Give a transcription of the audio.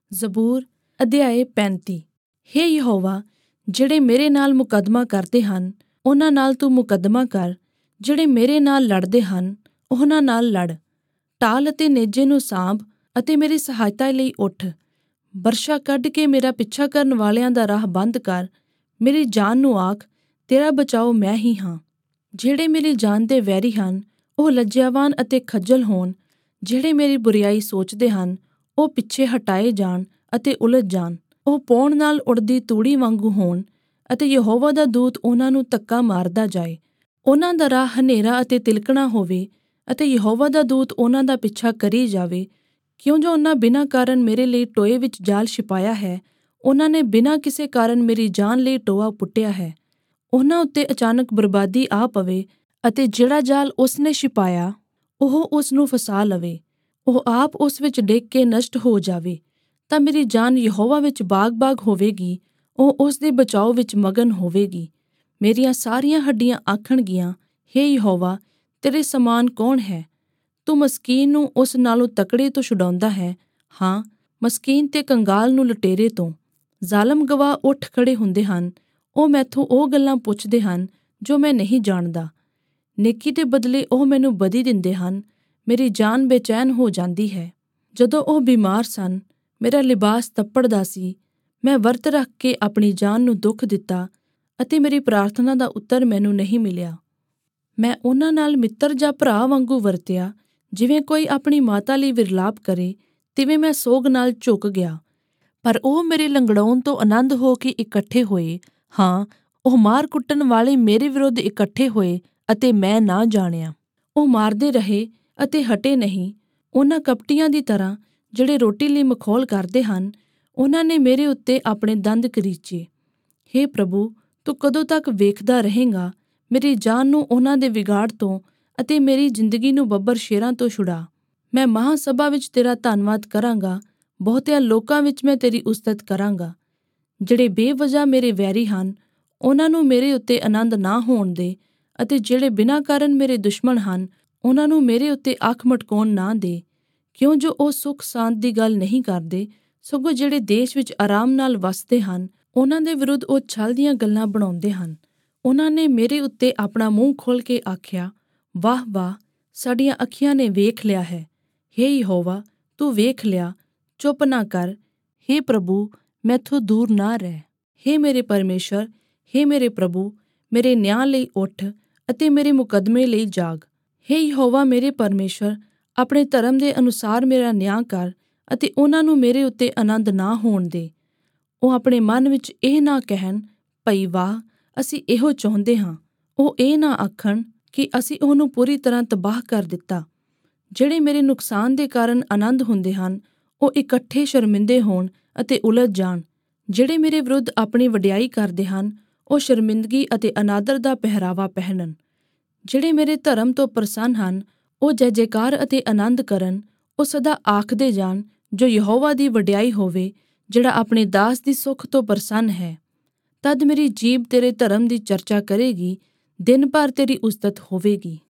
ਜ਼ਬੂਰ ਅਧਿਆਇ 35। ਹੇ ਯਹੋਵਾ, ਜਿਹੜੇ ਮੇਰੇ ਨਾਲ ਮੁਕੱਦਮਾ ਕਰਦੇ ਹਨ, ਉਹਨਾਂ ਨਾਲ ਤੂੰ ਮੁਕੱਦਮਾ ਕਰ। ਜਿਹੜੇ ਮੇਰੇ ਨਾਲ ਲੜਦੇ ਹਨ, ਉਹਨਾਂ ਨਾਲ ਲੜ। ਢਾਲ ਅਤੇ ਨੇਜੇ ਨੂੰ ਸਾਂਭ ਅਤੇ ਮੇਰੀ ਸਹਾਇਤਾ ਲਈ ਉੱਠ। ਬਰਛਾ ਕੱਢ ਕੇ ਮੇਰਾ ਪਿੱਛਾ ਕਰਨ ਵਾਲਿਆਂ ਦਾ ਰਾਹ ਬੰਦ ਕਰ। ਮੇਰੀ ਜਾਨ ਨੂੰ ਆਖ, ਤੇਰਾ ਬਚਾਓ ਮੈਂ ਹੀ ਹਾਂ। ਜਿਹੜੇ ਮੇਰੀ ਜਾਨ ਦੇ ਵੈਰੀ ਹਨ, ਉਹ ਲੱਜਿਆਵਾਨ ਅਤੇ ਖੱਜਲ ਹੋਣ। ਜਿਹੜੇ ਮੇਰੀ ਬੁਰਿਆਈ ਸੋਚਦੇ ਹਨ, ਉਹ ਪਿੱਛੇ ਹਟਾਏ ਜਾਣ ਅਤੇ ਉਲਝ ਜਾਣ। ਉਹ ਪੌਣ ਨਾਲ ਉਡਦੀ ਤੂੜੀ ਵਾਂਗੂ ਹੋਣ ਅਤੇ ਯਹੋਵਾ ਦਾ ਦੂਤ ਉਹਨਾਂ ਨੂੰ ਧੱਕਾ ਮਾਰਦਾ ਜਾਏ। ਉਹਨਾਂ ਦਾ ਰਾਹ ਹਨੇਰਾ ਅਤੇ ਤਿਲਕਣਾ ਹੋਵੇ ਅਤੇ ਯਹੋਵਾ ਦਾ ਦੂਤ ਉਹਨਾਂ ਦਾ ਪਿੱਛਾ ਕਰੀ ਜਾਵੇ। ਕਿਉਂ ਜੋ ਉਹਨਾਂ ਬਿਨਾਂ ਕਾਰਨ ਮੇਰੇ ਲਈ ਟੋਏ ਵਿੱਚ ਜਾਲ ਛਿਪਾਇਆ ਹੈ। ਉਹਨਾਂ ਨੇ ਬਿਨਾਂ ਕਿਸੇ ਕਾਰਨ ਮੇਰੀ ਜਾਨ ਲਈ ਟੋਆ ਪੁੱਟਿਆ ਹੈ। ਉਹਨਾਂ ਉੱਤੇ ਅਚਾਨਕ ਬਰਬਾਦੀ ਆ ਪਵੇ ਅਤੇ ਜਿਹੜਾ ਜਾਲ ਉਸਨੇ ਛਿਪਾਇਆ, ਉਹ ਉਸ ਨੂੰ ਫਸਾ ਲਵੇ। ਉਹ ਆਪ ਉਸ ਵਿੱਚ ਡਿੱਗ ਕੇ ਨਸ਼ਟ ਹੋ ਜਾਵੇ। ਤਾਂ ਮੇਰੀ ਜਾਨ ਯਹੋਵਾ ਵਿੱਚ ਬਾਗ-ਬਾਗ ਹੋਵੇਗੀ, ਉਹ ਉਸ ਦੇ ਬਚਾਓ ਵਿੱਚ ਮਗਨ ਹੋਵੇਗੀ। ਮੇਰੀਆਂ ਸਾਰੀਆਂ ਹੱਡੀਆਂ ਆਖਣਗੀਆਂ, ਹੇ ਯਹੋਵਾ, ਤੇਰੇ ਸਮਾਨ ਕੌਣ ਹੈ? ਤੂੰ ਮਸਕੀਨ ਨੂੰ ਉਸ ਨਾਲੋਂ ਤਕੜੇ ਤੋਂ ਛੁਡਾਉਂਦਾ ਹੈ। ਹਾਂ, ਮਸਕੀਨ ਤੇ ਕੰਗਾਲ ਨੂੰ ਲੁਟੇਰੇ ਤੋਂ। ਜ਼ਾਲਮ ਗਵਾਹ ਉੱਠ ਖੜੇ ਹੁੰਦੇ ਹਨ। ਉਹ ਮੈਥੋਂ ਉਹ ਗੱਲਾਂ ਪੁੱਛਦੇ ਹਨ ਜੋ ਮੈਂ ਨਹੀਂ ਜਾਣਦਾ। ਨੇਕੀ ਦੇ ਬਦਲੇ ਉਹ ਮੈਨੂੰ ਬਦੀ ਦਿੰਦੇ ਹਨ। ਮੇਰੀ ਜਾਨ ਬੇਚੈਨ ਹੋ ਜਾਂਦੀ ਹੈ। ਜਦੋਂ ਉਹ ਬਿਮਾਰ ਸਨ, ਮੇਰਾ ਲਿਬਾਸ ਤੱਪੜਦਾ ਸੀ। ਮੈਂ ਵਰਤ ਰੱਖ ਕੇ ਆਪਣੀ ਜਾਨ ਨੂੰ ਦੁੱਖ ਦਿੱਤਾ ਅਤੇ ਮੇਰੀ ਪ੍ਰਾਰਥਨਾ ਦਾ ਉੱਤਰ ਮੈਨੂੰ ਨਹੀਂ ਮਿਲਿਆ। ਮੈਂ ਉਹਨਾਂ ਨਾਲ ਮਿੱਤਰ ਜਾਂ ਭਰਾ ਵਾਂਗੂ ਵਰਤਿਆ। ਜਿਵੇਂ ਕੋਈ ਆਪਣੀ ਮਾਤਾ ਲਈ ਵਿਰਲਾਪ ਕਰੇ, ਤਿਵੇਂ ਮੈਂ ਸੋਗ ਨਾਲ ਝੁਕ ਗਿਆ। ਪਰ ਉਹ ਮੇਰੇ ਲੰਗੜਾਉਣ ਤੋਂ ਆਨੰਦ ਹੋ ਕੇ ਇਕੱਠੇ ਹੋਏ। ਹਾਂ, ਉਹ ਮਾਰ ਕੁੱਟਣ ਵਾਲੇ ਮੇਰੇ ਵਿਰੁੱਧ ਇਕੱਠੇ ਹੋਏ ਅਤੇ ਮੈਂ ਨਾ ਜਾਣਿਆ। ਉਹ ਮਾਰਦੇ ਰਹੇ ਅਤੇ ਹਟੇ ਨਹੀਂ। ਉਹਨਾਂ ਕਪਟੀਆਂ ਦੀ ਤਰ੍ਹਾਂ ਜਿਹੜੇ ਰੋਟੀ ਲਈ ਮਖੌਲ ਕਰਦੇ ਹਨ, ਉਹਨਾਂ ਨੇ ਮੇਰੇ ਉੱਤੇ ਆਪਣੇ ਦੰਦ ਕਰੀਚੇ। ਹੇ ਪ੍ਰਭੂ, ਤੂੰ ਕਦੋਂ ਤੱਕ ਵੇਖਦਾ ਰਹੇਂਗਾ? ਮੇਰੀ ਜਾਨ ਨੂੰ ਉਹਨਾਂ ਦੇ ਵਿਗਾੜ ਤੋਂ ਅਤੇ ਮੇਰੀ ਜ਼ਿੰਦਗੀ ਨੂੰ ਬੱਬਰ ਸ਼ੇਰਾਂ ਤੋਂ ਛੁਡਾ। ਮੈਂ ਮਹਾਂ ਸਭਾ ਵਿੱਚ ਤੇਰਾ ਧੰਨਵਾਦ ਕਰਾਂਗਾ। ਬਹੁਤਿਆਂ ਲੋਕਾਂ ਵਿੱਚ ਮੈਂ ਤੇਰੀ ਉਸਤਤ ਕਰਾਂਗਾ। ਜਿਹੜੇ ਬੇਵਜ੍ਹਾ ਮੇਰੇ ਵੈਰੀ ਹਨ, ਉਹਨਾਂ ਨੂੰ ਮੇਰੇ ਉੱਤੇ ਆਨੰਦ ਨਾ ਹੋਣ ਦੇ ਅਤੇ ਜਿਹੜੇ ਬਿਨਾਂ ਕਾਰਨ ਮੇਰੇ ਦੁਸ਼ਮਣ ਹਨ, ਉਹਨਾਂ ਨੂੰ ਮੇਰੇ ਉੱਤੇ ਅੱਖ ਮਟਕਾਉਣ ਨਾ ਦੇ। ਕਿਉਂ ਜੋ ਉਹ ਸੁੱਖ ਸਾਂਦ ਦੀ ਗੱਲ ਨਹੀਂ ਕਰਦੇ, ਸਗੋਂ ਜਿਹੜੇ ਦੇਸ਼ ਵਿੱਚ ਆਰਾਮ ਨਾਲ ਵਸਦੇ ਹਨ, ਉਹਨਾਂ ਦੇ ਵਿਰੁੱਧ ਉਹ ਛਲ ਦੀਆਂ ਗੱਲਾਂ ਬਣਾਉਂਦੇ ਹਨ। ਉਹਨਾਂ ਨੇ ਮੇਰੇ ਉੱਤੇ ਆਪਣਾ ਮੂੰਹ ਖੋਲ੍ਹ ਕੇ ਆਖਿਆ, ਵਾਹ ਵਾਹ, ਸਾਡੀਆਂ ਅੱਖੀਆਂ ਨੇ ਵੇਖ ਲਿਆ ਹੈ। ਹੇ ਯਹੋਵਾ, ਤੂੰ ਵੇਖ ਲਿਆ, ਚੁੱਪ ਨਾ ਕਰ। ਹੇ ਪ੍ਰਭੂ, ਮੈਥੋਂ ਦੂਰ ਨਾ ਰਹਿ। ਹੇ ਮੇਰੇ ਪਰਮੇਸ਼ਰ, ਹੇ ਮੇਰੇ ਪ੍ਰਭੂ, ਮੇਰੇ ਨਿਆਂ ਲਈ ਉੱਠ ਅਤੇ ਮੇਰੇ ਮੁਕੱਦਮੇ ਲਈ ਜਾਗ। ਹੇ ਯਹੋਵਾ ਮੇਰੇ ਪਰਮੇਸ਼ਰ, ਆਪਣੇ ਧਰਮ ਦੇ ਅਨੁਸਾਰ ਮੇਰਾ ਨਿਆਂ ਕਰ ਅਤੇ ਉਹਨਾਂ ਨੂੰ ਮੇਰੇ ਉੱਤੇ ਆਨੰਦ ਨਾ ਹੋਣ ਦੇ। ਉਹ ਆਪਣੇ ਮਨ ਵਿੱਚ ਇਹ ਨਾ ਕਹਿਣ, ਭਈ ਵਾਹ, ਅਸੀਂ ਇਹੋ ਚਾਹੁੰਦੇ ਹਾਂ। ਉਹ ਇਹ ਨਾ ਆਖਣ ਕਿ ਅਸੀਂ ਉਹਨੂੰ ਪੂਰੀ ਤਰ੍ਹਾਂ ਤਬਾਹ ਕਰ ਦਿੱਤਾ। ਜਿਹੜੇ ਮੇਰੇ ਨੁਕਸਾਨ ਦੇ ਕਾਰਨ ਆਨੰਦ ਹੁੰਦੇ ਹਨ, ਉਹ ਇਕੱਠੇ ਸ਼ਰਮਿੰਦੇ ਹੋਣ ਅਤੇ ਉਲਝ ਜਾਣ। ਜਿਹੜੇ ਮੇਰੇ ਵਿਰੁੱਧ ਆਪਣੀ ਵਡਿਆਈ ਕਰਦੇ ਹਨ, ਉਹ ਸ਼ਰਮਿੰਦਗੀ ਅਤੇ ਅਨਾਦਰ ਦਾ ਪਹਿਰਾਵਾ ਪਹਿਨਣ। ਜਿਹੜੇ ਮੇਰੇ ਧਰਮ ਤੋਂ ਪ੍ਰਸੰਨ ਹਨ, ਉਹ ਜੈ ਜੈਕਾਰ ਅਤੇ ਆਨੰਦ ਕਰਨ। ਉਹ ਸਦਾ ਆਖਦੇ ਜਾਣ, ਜੋ ਯਹੋਵਾ ਦੀ ਵਡਿਆਈ ਹੋਵੇ, ਜਿਹੜਾ ਆਪਣੇ ਦਾਸ ਦੀ ਸੁੱਖ ਤੋਂ ਪ੍ਰਸੰਨ ਹੈ। ਤਦ ਮੇਰੀ ਜੀਭ ਤੇਰੇ ਧਰਮ ਦੀ ਚਰਚਾ ਕਰੇਗੀ, ਦਿਨ ਭਰ ਤੇਰੀ ਉਸਤਤ ਹੋਵੇਗੀ।